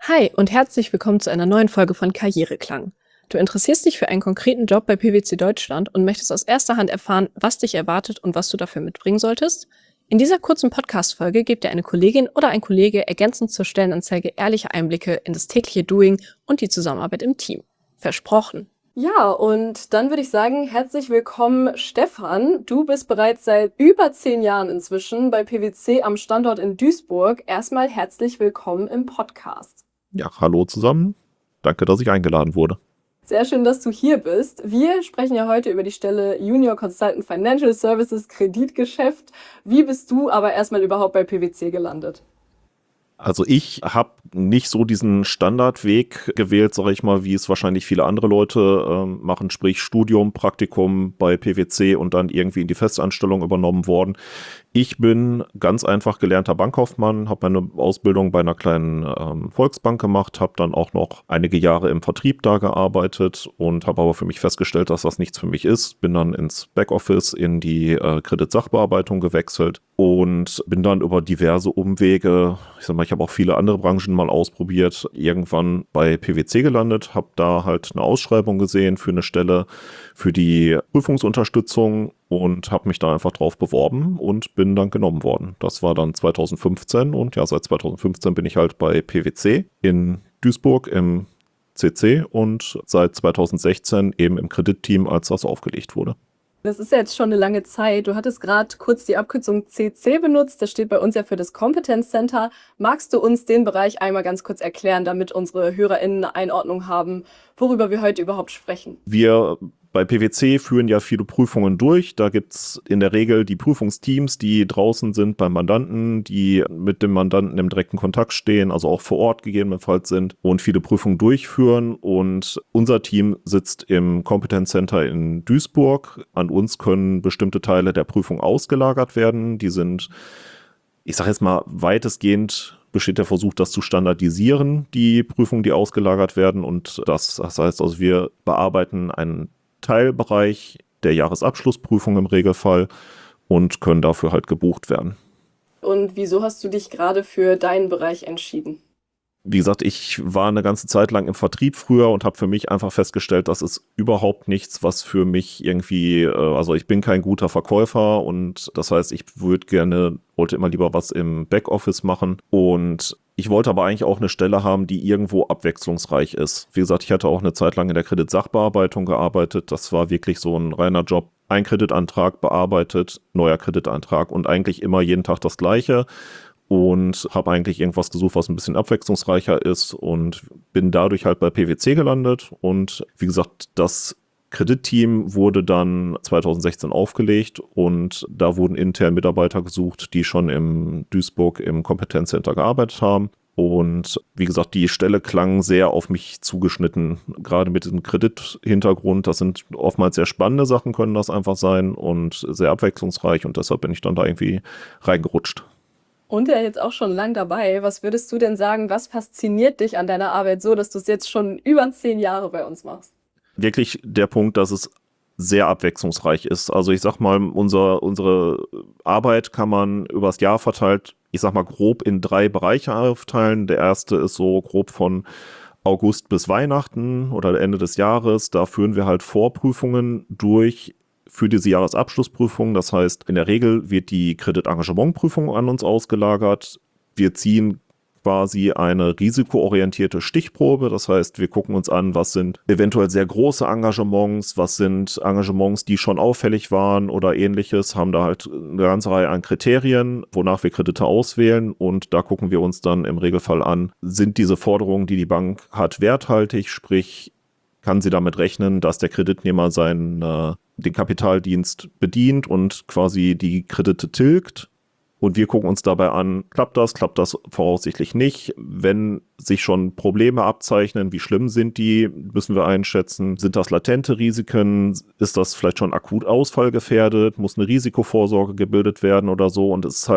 Hi und herzlich willkommen zu einer neuen Folge von Karriereklang. Du interessierst dich für einen konkreten Job bei PwC Deutschland und möchtest aus erster Hand erfahren, was dich erwartet und was du dafür mitbringen solltest? In dieser kurzen Podcast-Folge gibt dir eine Kollegin oder ein Kollege ergänzend zur Stellenanzeige ehrliche Einblicke in das tägliche Doing und die Zusammenarbeit im Team. Versprochen. Ja, und dann würde ich sagen, herzlich willkommen, Stefan. Du bist bereits seit über 10 Jahren inzwischen bei PwC am Standort in Duisburg. Erstmal herzlich willkommen im Podcast. Ja, hallo zusammen. Danke, dass ich eingeladen wurde. Sehr schön, dass du hier bist. Wir sprechen ja heute über die Stelle Junior Consultant Financial Services Kreditgeschäft. Wie bist du aber erstmal überhaupt bei PwC gelandet? Also ich habe nicht so diesen Standardweg gewählt, sage ich mal, wie es wahrscheinlich viele andere Leute machen, sprich Studium, Praktikum bei PwC und dann irgendwie in die Festanstellung übernommen worden. Ich bin ganz einfach gelernter Bankkaufmann, habe meine Ausbildung bei einer kleinen Volksbank gemacht, habe dann auch noch einige Jahre im Vertrieb da gearbeitet und habe aber für mich festgestellt, dass das nichts für mich ist. Bin dann ins Backoffice in die Kreditsachbearbeitung gewechselt und bin dann über diverse Umwege, ich sag mal, ich habe auch viele andere Branchen mal ausprobiert, irgendwann bei PwC gelandet, habe da halt eine Ausschreibung gesehen für eine Stelle für die Prüfungsunterstützung und habe mich da einfach drauf beworben und bin dann genommen worden. Das war dann 2015 und ja, seit 2015 bin ich halt bei PwC in Duisburg im CC und seit 2016 eben im Kreditteam, als das aufgelegt wurde. Das ist ja jetzt schon eine lange Zeit. Du hattest gerade kurz die Abkürzung CC benutzt. Das steht bei uns ja für das Competence Center. Magst du uns den Bereich einmal ganz kurz erklären, damit unsere HörerInnen eine Einordnung haben, worüber wir heute überhaupt sprechen? Wir bei PwC führen ja viele Prüfungen durch. Da gibt es in der Regel die Prüfungsteams, die draußen sind beim Mandanten, die mit dem Mandanten im direkten Kontakt stehen, also auch vor Ort gegebenenfalls sind und viele Prüfungen durchführen. Und unser Team sitzt im Competence Center in Duisburg. An uns können bestimmte Teile der Prüfung ausgelagert werden. Die sind, ich sage jetzt mal, weitestgehend besteht der Versuch, das zu standardisieren, die Prüfungen, die ausgelagert werden. Und das heißt also, wir bearbeiten einen Teilbereich der Jahresabschlussprüfung im Regelfall und können dafür halt gebucht werden. Und wieso hast du dich gerade für deinen Bereich entschieden? Wie gesagt, ich war eine ganze Zeit lang im Vertrieb früher und habe für mich einfach festgestellt, das ist überhaupt nichts, was für mich irgendwie, also ich bin kein guter Verkäufer und das heißt, ich wollte immer lieber was im Backoffice machen und ich wollte aber eigentlich auch eine Stelle haben, die irgendwo abwechslungsreich ist. Wie gesagt, ich hatte auch eine Zeit lang in der Kreditsachbearbeitung gearbeitet. Das war wirklich so ein reiner Job. Ein Kreditantrag bearbeitet, neuer Kreditantrag und eigentlich immer jeden Tag das Gleiche. Und habe eigentlich irgendwas gesucht, was ein bisschen abwechslungsreicher ist und bin dadurch halt bei PwC gelandet. Und wie gesagt, das Kreditteam wurde dann 2016 aufgelegt und da wurden intern Mitarbeiter gesucht, die schon in Duisburg im Kompetenzcenter gearbeitet haben. Und wie gesagt, die Stelle klang sehr auf mich zugeschnitten, gerade mit diesem Kredithintergrund. Das sind oftmals sehr spannende Sachen, können das einfach sein und sehr abwechslungsreich und deshalb bin ich dann da irgendwie reingerutscht. Und ja jetzt auch schon lang dabei. Was würdest du denn sagen, was fasziniert dich an deiner Arbeit so, dass du es jetzt schon über 10 Jahre bei uns machst? Wirklich der Punkt, dass es sehr abwechslungsreich ist. Also ich sag mal, unsere Arbeit kann man übers Jahr verteilt, ich sag mal grob in 3 Bereiche aufteilen. Der erste ist so grob von August bis Weihnachten oder Ende des Jahres. Da führen wir halt Vorprüfungen durch für diese Jahresabschlussprüfung. Das heißt, in der Regel wird die Kreditengagementprüfung an uns ausgelagert. Wir ziehen quasi eine risikoorientierte Stichprobe. Das heißt, wir gucken uns an, was sind eventuell sehr große Engagements, was sind Engagements, die schon auffällig waren oder ähnliches, haben da halt eine ganze Reihe an Kriterien, wonach wir Kredite auswählen und da gucken wir uns dann im Regelfall an, sind diese Forderungen, die die Bank hat, werthaltig, sprich, kann sie damit rechnen, dass der Kreditnehmer den Kapitaldienst bedient und quasi die Kredite tilgt. Und wir gucken uns dabei an, klappt das voraussichtlich nicht. Wenn sich schon Probleme abzeichnen, wie schlimm sind die, müssen wir einschätzen. Sind das latente Risiken? Ist das vielleicht schon akut ausfallgefährdet? Muss eine Risikovorsorge gebildet werden oder so? Und es ist halt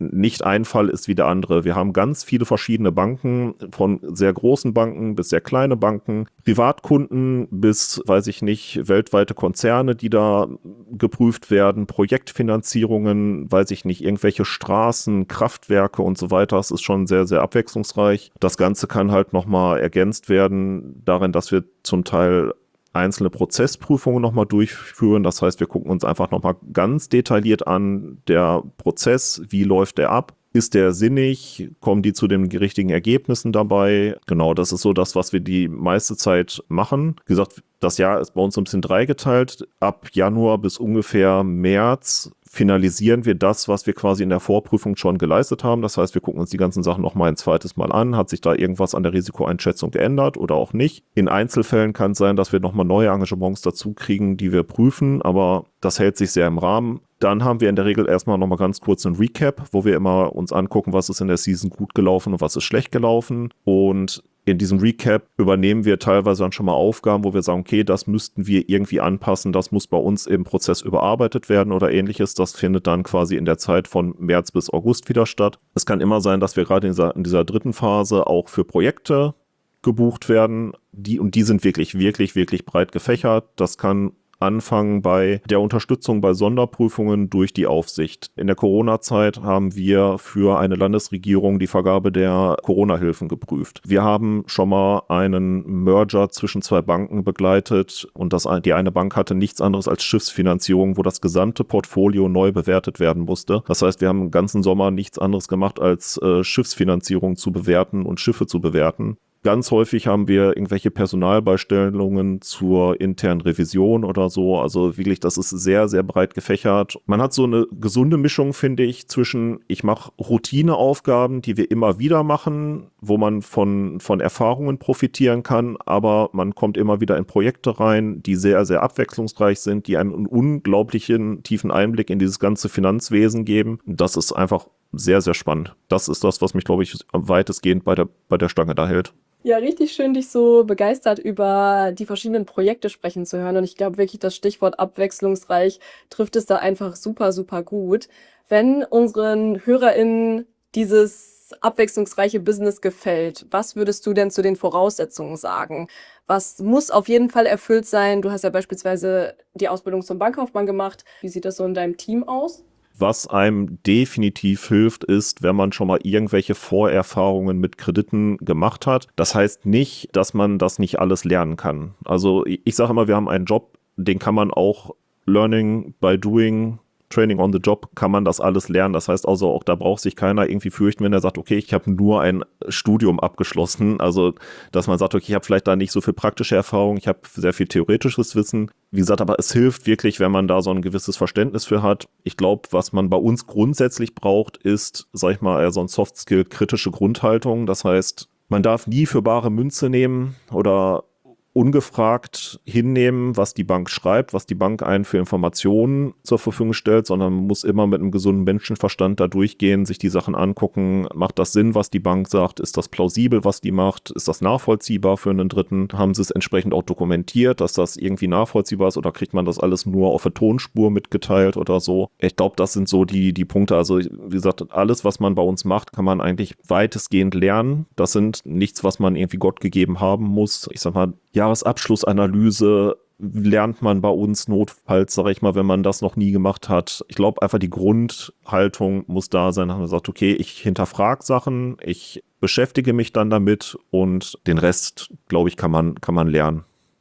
nicht ein Fall ist wie der andere. Wir haben ganz viele verschiedene Banken, von sehr großen Banken bis sehr kleine Banken, Privatkunden bis, weiß ich nicht, weltweite Konzerne, die da geprüft werden, Projektfinanzierungen, weiß ich nicht, irgendwelche Straßen, Kraftwerke und so weiter. Es ist schon sehr, sehr abwechslungsreich. Das Ganze kann halt nochmal ergänzt werden darin, dass wir zum Teil einzelne Prozessprüfungen nochmal durchführen. Das heißt, wir gucken uns einfach nochmal ganz detailliert an, der Prozess, wie läuft der ab? Ist der sinnig? Kommen die zu den richtigen Ergebnissen dabei? Genau, das ist so das, was wir die meiste Zeit machen. Wie gesagt, das Jahr ist bei uns so ein bisschen dreigeteilt. Ab Januar bis ungefähr März finalisieren wir das, was wir quasi in der Vorprüfung schon geleistet haben. Das heißt, wir gucken uns die ganzen Sachen nochmal ein zweites Mal an. Hat sich da irgendwas an der Risikoeinschätzung geändert oder auch nicht? In Einzelfällen kann es sein, dass wir nochmal neue Engagements dazu kriegen, die wir prüfen, aber das hält sich sehr im Rahmen. Dann haben wir in der Regel erstmal nochmal ganz kurz einen Recap, wo wir immer uns angucken, was ist in der Season gut gelaufen und was ist schlecht gelaufen. Und in diesem Recap übernehmen wir teilweise dann schon mal Aufgaben, wo wir sagen, okay, das müssten wir irgendwie anpassen, das muss bei uns im Prozess überarbeitet werden oder ähnliches. Das findet dann quasi in der Zeit von März bis August wieder statt. Es kann immer sein, dass wir gerade in dieser dritten Phase auch für Projekte gebucht werden. Die sind wirklich, wirklich, wirklich breit gefächert. Das kann anfangen bei der Unterstützung bei Sonderprüfungen durch die Aufsicht. In der Corona-Zeit haben wir für eine Landesregierung die Vergabe der Corona-Hilfen geprüft. Wir haben schon mal einen Merger zwischen zwei Banken begleitet und die eine Bank hatte nichts anderes als Schiffsfinanzierung, wo das gesamte Portfolio neu bewertet werden musste. Das heißt, wir haben den ganzen Sommer nichts anderes gemacht, als Schiffsfinanzierung zu bewerten und Schiffe zu bewerten. Ganz häufig haben wir irgendwelche Personalbeistellungen zur internen Revision oder so. Also wirklich, das ist sehr, sehr breit gefächert. Man hat so eine gesunde Mischung, finde ich, zwischen ich mache Routineaufgaben, die wir immer wieder machen, wo man von Erfahrungen profitieren kann, aber man kommt immer wieder in Projekte rein, die sehr, sehr abwechslungsreich sind, die einem einen unglaublichen tiefen Einblick in dieses ganze Finanzwesen geben. Das ist einfach sehr, sehr spannend. Das ist das, was mich, glaube ich, weitestgehend bei der Stange da hält. Ja, richtig schön, dich so begeistert über die verschiedenen Projekte sprechen zu hören. Und ich glaube wirklich, das Stichwort abwechslungsreich trifft es da einfach super, super gut. Wenn unseren HörerInnen dieses abwechslungsreiche Business gefällt, was würdest du denn zu den Voraussetzungen sagen? Was muss auf jeden Fall erfüllt sein? Du hast ja beispielsweise die Ausbildung zum Bankkaufmann gemacht. Wie sieht das so in deinem Team aus? Was einem definitiv hilft, ist, wenn man schon mal irgendwelche Vorerfahrungen mit Krediten gemacht hat. Das heißt nicht, dass man das nicht alles lernen kann. Also ich sage immer, wir haben einen Job, den kann man auch Learning by Doing, Training on the Job, kann man das alles lernen. Das heißt also auch, da braucht sich keiner irgendwie fürchten, wenn er sagt, okay, ich habe nur ein Studium abgeschlossen. Also, dass man sagt, okay, ich habe vielleicht da nicht so viel praktische Erfahrung, ich habe sehr viel theoretisches Wissen. Wie gesagt, aber es hilft wirklich, wenn man da so ein gewisses Verständnis für hat. Ich glaube, was man bei uns grundsätzlich braucht, ist, sag ich mal, eher so ein Soft-Skill, kritische Grundhaltung. Das heißt, man darf nie für bare Münze nehmen oder ungefragt hinnehmen, was die Bank schreibt, was die Bank einen für Informationen zur Verfügung stellt, sondern man muss immer mit einem gesunden Menschenverstand da durchgehen, sich die Sachen angucken. Macht das Sinn, was die Bank sagt? Ist das plausibel, was die macht? Ist das nachvollziehbar für einen Dritten? Haben sie es entsprechend auch dokumentiert, dass das irgendwie nachvollziehbar ist oder kriegt man das alles nur auf der Tonspur mitgeteilt oder so? Ich glaube, das sind so die Punkte. Also wie gesagt, alles, was man bei uns macht, kann man eigentlich weitestgehend lernen. Das sind nichts, was man irgendwie Gott gegeben haben muss. Ich sag mal, Jahresabschlussanalyse lernt man bei uns notfalls, sage ich mal, wenn man das noch nie gemacht hat. Ich glaube einfach, die Grundhaltung muss da sein, dass man sagt, okay, ich hinterfrage Sachen, ich beschäftige mich dann damit und den Rest, glaube ich, kann man lernen.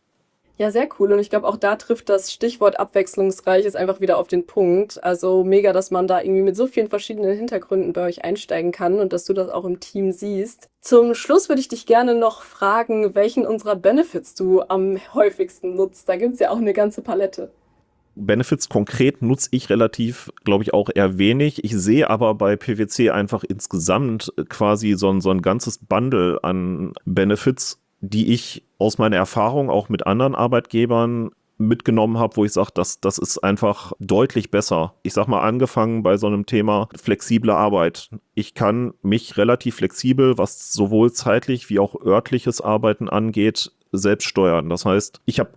Ja, sehr cool. Und ich glaube, auch da trifft das Stichwort abwechslungsreich ist einfach wieder auf den Punkt. Also mega, dass man da irgendwie mit so vielen verschiedenen Hintergründen bei euch einsteigen kann und dass du das auch im Team siehst. Zum Schluss würde ich dich gerne noch fragen, welchen unserer Benefits du am häufigsten nutzt. Da gibt es ja auch eine ganze Palette. Benefits konkret nutze ich relativ, glaube ich, auch eher wenig. Ich sehe aber bei PwC einfach insgesamt quasi so ein ganzes Bundle an Benefits, die ich aus meiner Erfahrung auch mit anderen Arbeitgebern mitgenommen habe, wo ich sage, das ist einfach deutlich besser. Ich sag mal, angefangen bei so einem Thema flexible Arbeit. Ich kann mich relativ flexibel, was sowohl zeitlich wie auch örtliches Arbeiten angeht, selbst steuern. Das heißt, ich habe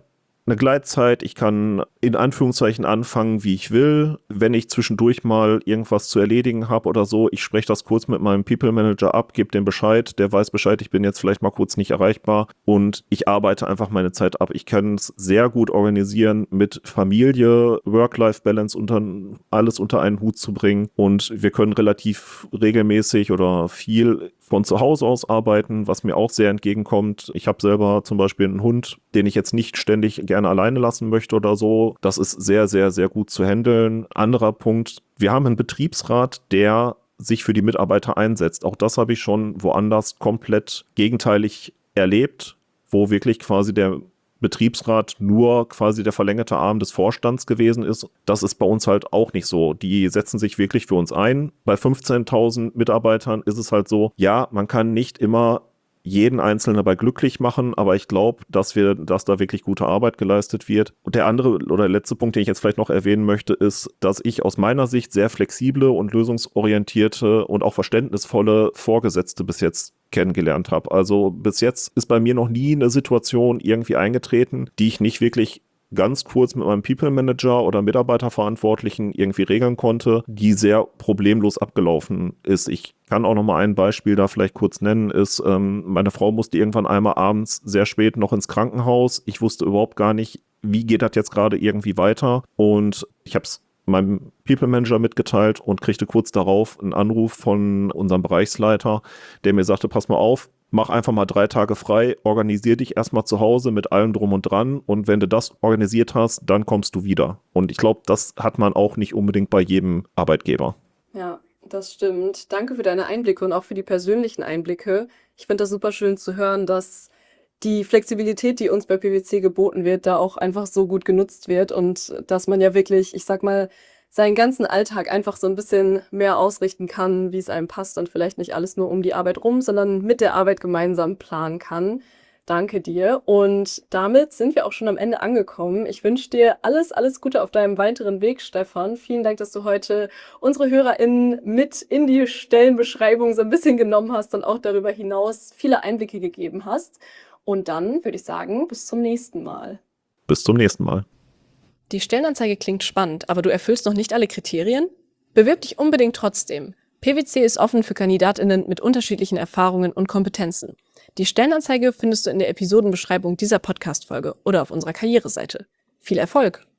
eine Gleitzeit, ich kann in Anführungszeichen anfangen, wie ich will. Wenn ich zwischendurch mal irgendwas zu erledigen habe oder so, ich spreche das kurz mit meinem People Manager ab, gebe dem Bescheid, der weiß Bescheid, ich bin jetzt vielleicht mal kurz nicht erreichbar und ich arbeite einfach meine Zeit ab. Ich kann es sehr gut organisieren, mit Familie, Work-Life-Balance alles unter einen Hut zu bringen und wir können relativ regelmäßig oder viel von zu Hause aus arbeiten, was mir auch sehr entgegenkommt. Ich habe selber zum Beispiel einen Hund, den ich jetzt nicht ständig gerne alleine lassen möchte oder so. Das ist sehr, sehr, sehr gut zu handeln. Anderer Punkt, wir haben einen Betriebsrat, der sich für die Mitarbeiter einsetzt. Auch das habe ich schon woanders komplett gegenteilig erlebt, wo wirklich quasi der Betriebsrat nur quasi der verlängerte Arm des Vorstands gewesen ist. Das ist bei uns halt auch nicht so. Die setzen sich wirklich für uns ein. Bei 15.000 Mitarbeitern ist es halt so, ja, man kann nicht immer jeden Einzelnen dabei glücklich machen, aber ich glaube, dass da wirklich gute Arbeit geleistet wird. Und der andere oder letzte Punkt, den ich jetzt vielleicht noch erwähnen möchte, ist, dass ich aus meiner Sicht sehr flexible und lösungsorientierte und auch verständnisvolle Vorgesetzte bis jetzt kennengelernt habe. Also bis jetzt ist bei mir noch nie eine Situation irgendwie eingetreten, die ich nicht wirklich ganz kurz mit meinem People Manager oder Mitarbeiterverantwortlichen irgendwie regeln konnte, die sehr problemlos abgelaufen ist. Ich kann auch noch mal ein Beispiel da vielleicht kurz nennen, ist, meine Frau musste irgendwann einmal abends sehr spät noch ins Krankenhaus. Ich wusste überhaupt gar nicht, wie geht das jetzt gerade irgendwie weiter, und ich habe es meinem People Manager mitgeteilt und kriegte kurz darauf einen Anruf von unserem Bereichsleiter, der mir sagte, pass mal auf, mach einfach mal 3 Tage frei, organisier dich erstmal zu Hause mit allem drum und dran, und wenn du das organisiert hast, dann kommst du wieder. Und ich glaube, das hat man auch nicht unbedingt bei jedem Arbeitgeber. Ja, das stimmt. Danke für deine Einblicke und auch für die persönlichen Einblicke. Ich finde das super schön zu hören, dass die Flexibilität, die uns bei PwC geboten wird, da auch einfach so gut genutzt wird und dass man ja wirklich, ich sag mal, seinen ganzen Alltag einfach so ein bisschen mehr ausrichten kann, wie es einem passt und vielleicht nicht alles nur um die Arbeit rum, sondern mit der Arbeit gemeinsam planen kann. Danke dir. Und damit sind wir auch schon am Ende angekommen. Ich wünsche dir alles, alles Gute auf deinem weiteren Weg, Stefan. Vielen Dank, dass du heute unsere HörerInnen mit in die Stellenbeschreibung so ein bisschen genommen hast und auch darüber hinaus viele Einblicke gegeben hast. Und dann würde ich sagen, bis zum nächsten Mal. Bis zum nächsten Mal. Die Stellenanzeige klingt spannend, aber du erfüllst noch nicht alle Kriterien? Bewirb dich unbedingt trotzdem. PwC ist offen für KandidatInnen mit unterschiedlichen Erfahrungen und Kompetenzen. Die Stellenanzeige findest du in der Episodenbeschreibung dieser Podcast-Folge oder auf unserer Karriereseite. Viel Erfolg!